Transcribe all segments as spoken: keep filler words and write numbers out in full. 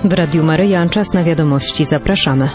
W Radiu Maryja czas na wiadomości. Zapraszamy.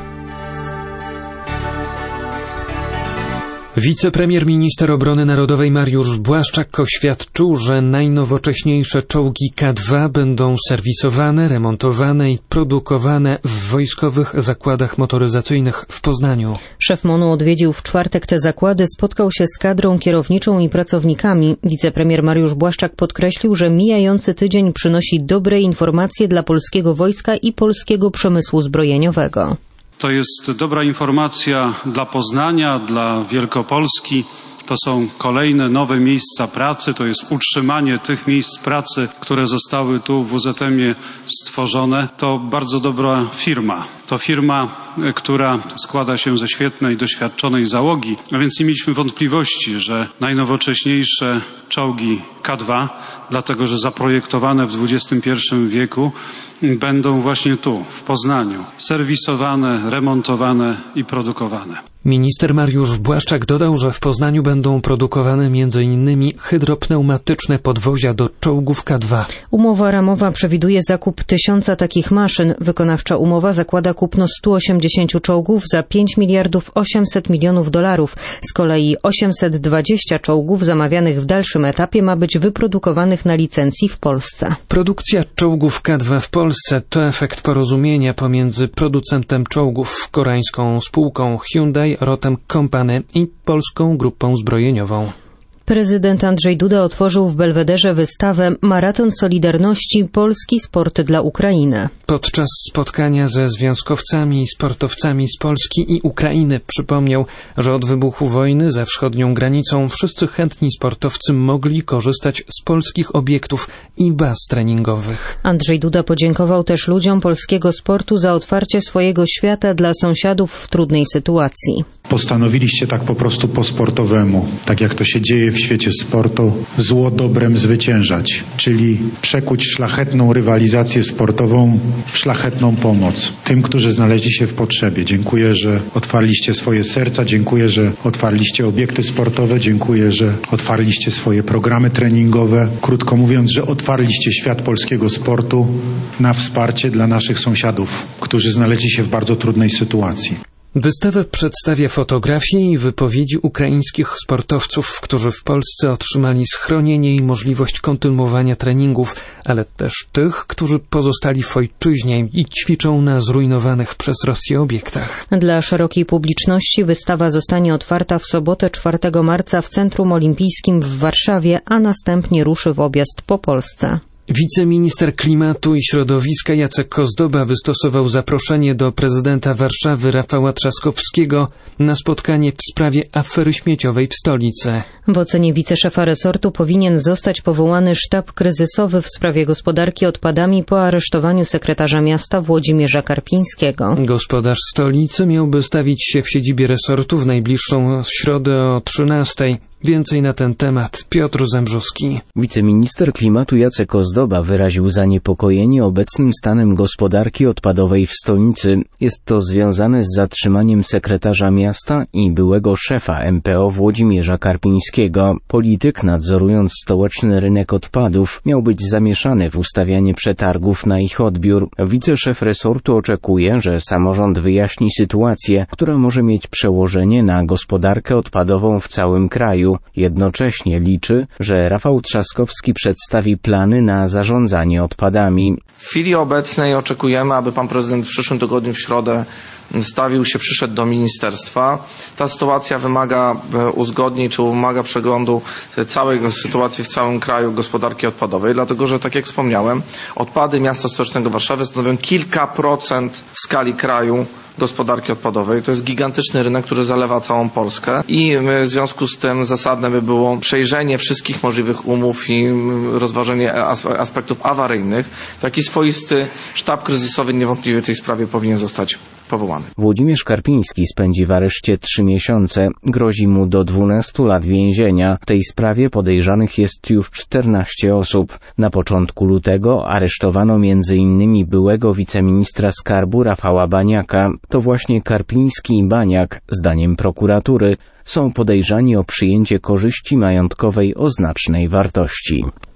Wicepremier minister obrony narodowej Mariusz Błaszczak oświadczył, że najnowocześniejsze czołgi K dwa będą serwisowane, remontowane i produkowane w wojskowych zakładach motoryzacyjnych w Poznaniu. Szef M O N-u odwiedził w czwartek te zakłady, spotkał się z kadrą kierowniczą i pracownikami. Wicepremier Mariusz Błaszczak podkreślił, że mijający tydzień przynosi dobre informacje dla polskiego wojska i polskiego przemysłu zbrojeniowego. To jest dobra informacja dla Poznania, dla Wielkopolski. To są kolejne nowe miejsca pracy, to jest utrzymanie tych miejsc pracy, które zostały tu w W Z M-ie stworzone. To bardzo dobra firma. To firma, która składa się ze świetnej, doświadczonej załogi, a więc nie mieliśmy wątpliwości, że najnowocześniejsze czołgi K dwa, dlatego że zaprojektowane w dwudziestym pierwszym wieku, będą właśnie tu, w Poznaniu, serwisowane, remontowane i produkowane. Minister Mariusz Błaszczak dodał, że w Poznaniu będą produkowane między innymi hydropneumatyczne podwozia do czołgów K dwa. Umowa ramowa przewiduje zakup tysiąca takich maszyn. Wykonawcza umowa zakłada kupno stu osiemdziesięciu czołgów za pięć miliardów osiemset milionów dolarów. Z kolei osiemset dwadzieścia czołgów zamawianych w dalszym etapie ma być wyprodukowanych na licencji w Polsce. Produkcja czołgów K dwa w Polsce to efekt porozumienia pomiędzy producentem czołgów, koreańską spółką Hyundai Rotem Company i polską grupą zbrojeniową. Prezydent Andrzej Duda otworzył w Belwederze wystawę Maraton Solidarności – Polski sport dla Ukrainy. Podczas spotkania ze związkowcami i sportowcami z Polski i Ukrainy przypomniał, że od wybuchu wojny za wschodnią granicą wszyscy chętni sportowcy mogli korzystać z polskich obiektów i baz treningowych. Andrzej Duda podziękował też ludziom polskiego sportu za otwarcie swojego świata dla sąsiadów w trudnej sytuacji. Postanowiliście tak po prostu po sportowemu, tak jak to się dzieje w świecie sportu, zło dobrem zwyciężać, czyli przekuć szlachetną rywalizację sportową w szlachetną pomoc tym, którzy znaleźli się w potrzebie. Dziękuję, że otwarliście swoje serca, dziękuję, że otwarliście obiekty sportowe, dziękuję, że otwarliście swoje programy treningowe. Krótko mówiąc, że otwarliście świat polskiego sportu na wsparcie dla naszych sąsiadów, którzy znaleźli się w bardzo trudnej sytuacji. Wystawę przedstawia fotografie i wypowiedzi ukraińskich sportowców, którzy w Polsce otrzymali schronienie i możliwość kontynuowania treningów, ale też tych, którzy pozostali w ojczyźnie i ćwiczą na zrujnowanych przez Rosję obiektach. Dla szerokiej publiczności wystawa zostanie otwarta w sobotę czwartego marca w Centrum Olimpijskim w Warszawie, a następnie ruszy w objazd po Polsce. Wiceminister Klimatu i Środowiska Jacek Kozdoba wystosował zaproszenie do prezydenta Warszawy Rafała Trzaskowskiego na spotkanie w sprawie afery śmieciowej w stolicy. W ocenie wiceszefa resortu powinien zostać powołany sztab kryzysowy w sprawie gospodarki odpadami po aresztowaniu sekretarza miasta Włodzimierza Karpińskiego. Gospodarz stolicy miałby stawić się w siedzibie resortu w najbliższą środę o trzynastej. Więcej na ten temat Piotr Zembrowski. Wiceminister klimatu Jacek Ozdoba wyraził zaniepokojenie obecnym stanem gospodarki odpadowej w stolicy. Jest to związane z zatrzymaniem sekretarza miasta i byłego szefa M P O Włodzimierza Karpińskiego. Polityk, nadzorując stołeczny rynek odpadów, miał być zamieszany w ustawianie przetargów na ich odbiór. Wiceszef resortu oczekuje, że samorząd wyjaśni sytuację, która może mieć przełożenie na gospodarkę odpadową w całym kraju. Jednocześnie liczy, że Rafał Trzaskowski przedstawi plany na zarządzanie odpadami. W chwili obecnej oczekujemy, aby pan prezydent w przyszłym tygodniu w środę stawił się, przyszedł do ministerstwa. Ta sytuacja wymaga uzgodnień, czy wymaga przeglądu całej sytuacji w całym kraju gospodarki odpadowej, dlatego że, tak jak wspomniałem, odpady miasta stołecznego Warszawy stanowią kilka procent w skali kraju gospodarki odpadowej. To jest gigantyczny rynek, który zalewa całą Polskę i w związku z tym zasadne by było przejrzenie wszystkich możliwych umów i rozważenie aspektów awaryjnych. Taki swoisty sztab kryzysowy niewątpliwie w tej sprawie powinien zostać powołany. Włodzimierz Karpiński spędzi w areszcie trzy miesiące. Grozi mu do dwunastu lat więzienia. W tej sprawie podejrzanych jest już czternaście osób. Na początku lutego aresztowano między innymi byłego wiceministra skarbu Rafała Baniaka. To właśnie Karpiński i Baniak, zdaniem prokuratury, są podejrzani o przyjęcie korzyści majątkowej o znacznej wartości.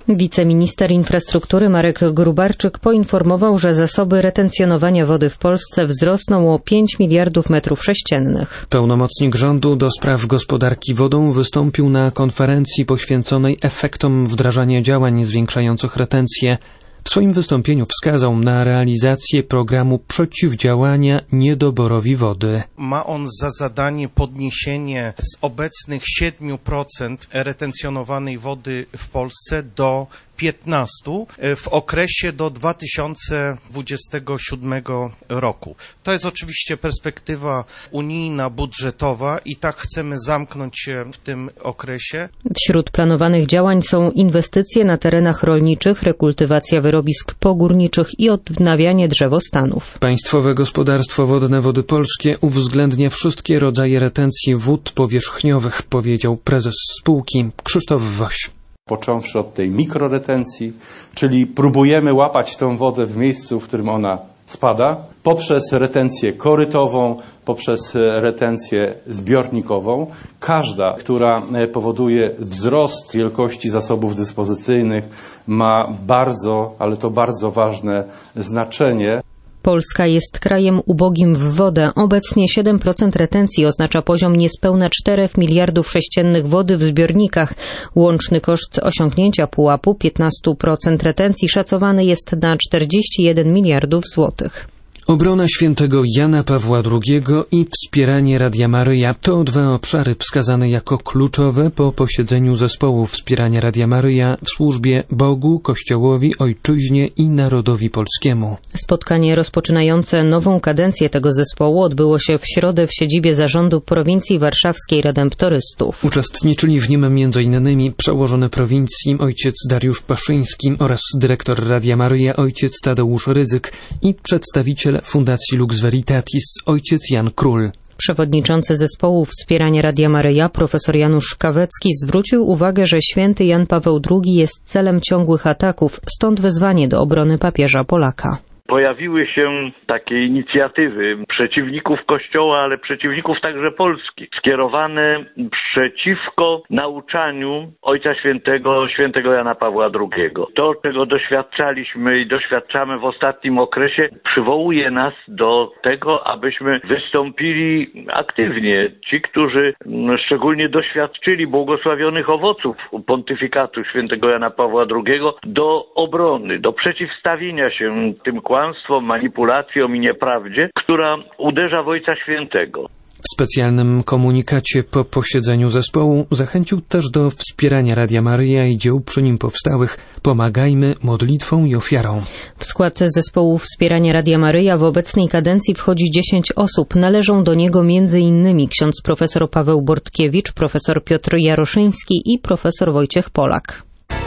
Wiceminister infrastruktury Marek Gróbarczyk poinformował, że zasoby retencjonowania wody w Polsce wzrosną o pięć miliardów metrów sześciennych. Pełnomocnik rządu do spraw gospodarki wodą wystąpił na konferencji poświęconej efektom wdrażania działań zwiększających retencję. W swoim wystąpieniu wskazał na realizację programu przeciwdziałania niedoborowi wody. Ma on za zadanie podniesienie z obecnych siedem procent retencjonowanej wody w Polsce do piętnastu procent w okresie do dwa tysiące dwudziestego siódmego roku. To jest oczywiście perspektywa unijna, budżetowa i tak chcemy zamknąć się w tym okresie. Wśród planowanych działań są inwestycje na terenach rolniczych, rekultywacja wyrobisk pogórniczych i odnawianie drzewostanów. Państwowe Gospodarstwo Wodne Wody Polskie uwzględnia wszystkie rodzaje retencji wód powierzchniowych, powiedział prezes spółki Krzysztof Woś. Począwszy od tej mikroretencji, czyli próbujemy łapać tę wodę w miejscu, w którym ona spada, poprzez retencję korytową, poprzez retencję zbiornikową. Każda, która powoduje wzrost wielkości zasobów dyspozycyjnych, ma bardzo, ale to bardzo ważne znaczenie. Polska jest krajem ubogim w wodę. Obecnie siedem procent retencji oznacza poziom niespełna czterech miliardów sześciennych wody w zbiornikach. Łączny koszt osiągnięcia pułapu piętnaście procent retencji szacowany jest na czterdzieści jeden miliardów złotych. Obrona świętego Jana Pawła drugiego i wspieranie Radia Maryja to dwa obszary wskazane jako kluczowe po posiedzeniu zespołu wspierania Radia Maryja w służbie Bogu, Kościołowi, Ojczyźnie i narodowi polskiemu. Spotkanie rozpoczynające nową kadencję tego zespołu odbyło się w środę w siedzibie Zarządu Prowincji Warszawskiej Redemptorystów. Uczestniczyli w nim między innymi przełożony prowincji ojciec Dariusz Paszyński oraz dyrektor Radia Maryja ojciec Tadeusz Rydzyk i przedstawiciel Fundacji Lux Veritatis ojciec Jan Król. Przewodniczący zespołu wspierania Radia Maryja profesor Janusz Kawecki zwrócił uwagę, że święty Jan Paweł drugi jest celem ciągłych ataków, stąd wezwanie do obrony papieża Polaka. Pojawiły się takie inicjatywy przeciwników Kościoła, ale przeciwników także Polski, skierowane przeciwko nauczaniu Ojca Świętego, świętego Jana Pawła drugiego. To, czego doświadczaliśmy i doświadczamy w ostatnim okresie, przywołuje nas do tego, abyśmy wystąpili aktywnie. Ci, którzy szczególnie doświadczyli błogosławionych owoców pontyfikatu świętego Jana Pawła drugiego, do obrony, do przeciwstawienia się tym kłamstwom, manipulacjom i nieprawdzie, która uderza w Ojca Świętego. W specjalnym komunikacie po posiedzeniu zespołu zachęcił też do wspierania Radia Maryja i dzieł przy nim powstałych. Pomagajmy modlitwą i ofiarą. W skład zespołu wspierania Radia Maryja w obecnej kadencji wchodzi dziesięć osób. Należą do niego między innymi ksiądz profesor Paweł Bortkiewicz, profesor Piotr Jaroszyński i profesor Wojciech Polak.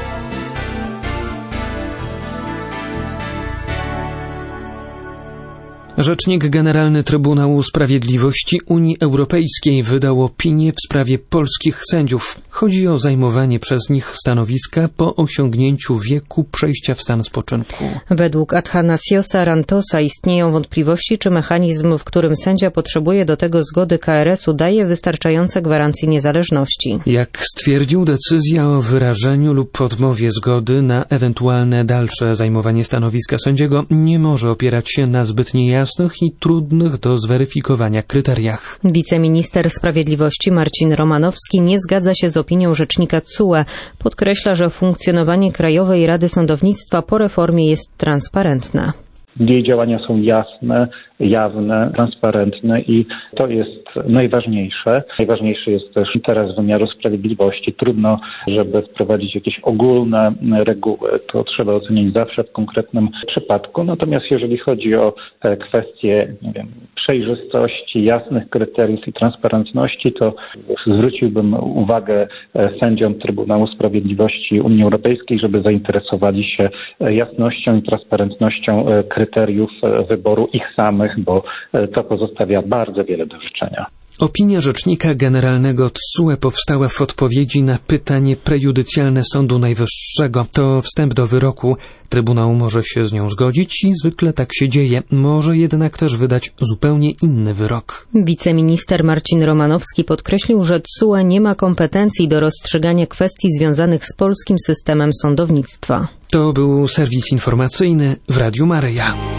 Rzecznik Generalny Trybunału Sprawiedliwości Unii Europejskiej wydał opinię w sprawie polskich sędziów. Chodzi o zajmowanie przez nich stanowiska po osiągnięciu wieku przejścia w stan spoczynku. Według Athanasiosa Rantosa istnieją wątpliwości, czy mechanizm, w którym sędzia potrzebuje do tego zgody K R S u, daje wystarczające gwarancje niezależności. Jak stwierdził, decyzja o wyrażeniu lub odmowie zgody na ewentualne dalsze zajmowanie stanowiska sędziego nie może opierać się na zbytnie jasnych i trudnych do zweryfikowania kryteriach. Wiceminister Sprawiedliwości Marcin Romanowski nie zgadza się z opinią rzecznika T S U E. Podkreśla, że funkcjonowanie Krajowej Rady Sądownictwa po reformie jest transparentne. Jej działania są jasne, jawne, transparentne i to jest najważniejsze. Najważniejszy jest też interes wymiaru sprawiedliwości. Trudno, żeby wprowadzić jakieś ogólne reguły. To trzeba ocenić zawsze w konkretnym przypadku. Natomiast jeżeli chodzi o kwestie, nie wiem, przejrzystości, jasnych kryteriów i transparentności, to zwróciłbym uwagę sędziom Trybunału Sprawiedliwości Unii Europejskiej, żeby zainteresowali się jasnością i transparentnością kryteriów wyboru ich samych, bo to pozostawia bardzo wiele do życzenia. Opinia Rzecznika Generalnego T S U E powstała w odpowiedzi na pytanie prejudycjalne Sądu Najwyższego. To wstęp do wyroku. Trybunał może się z nią zgodzić i zwykle tak się dzieje. Może jednak też wydać zupełnie inny wyrok. Wiceminister Marcin Romanowski podkreślił, że T S U E nie ma kompetencji do rozstrzygania kwestii związanych z polskim systemem sądownictwa. To był serwis informacyjny w Radiu Maryja.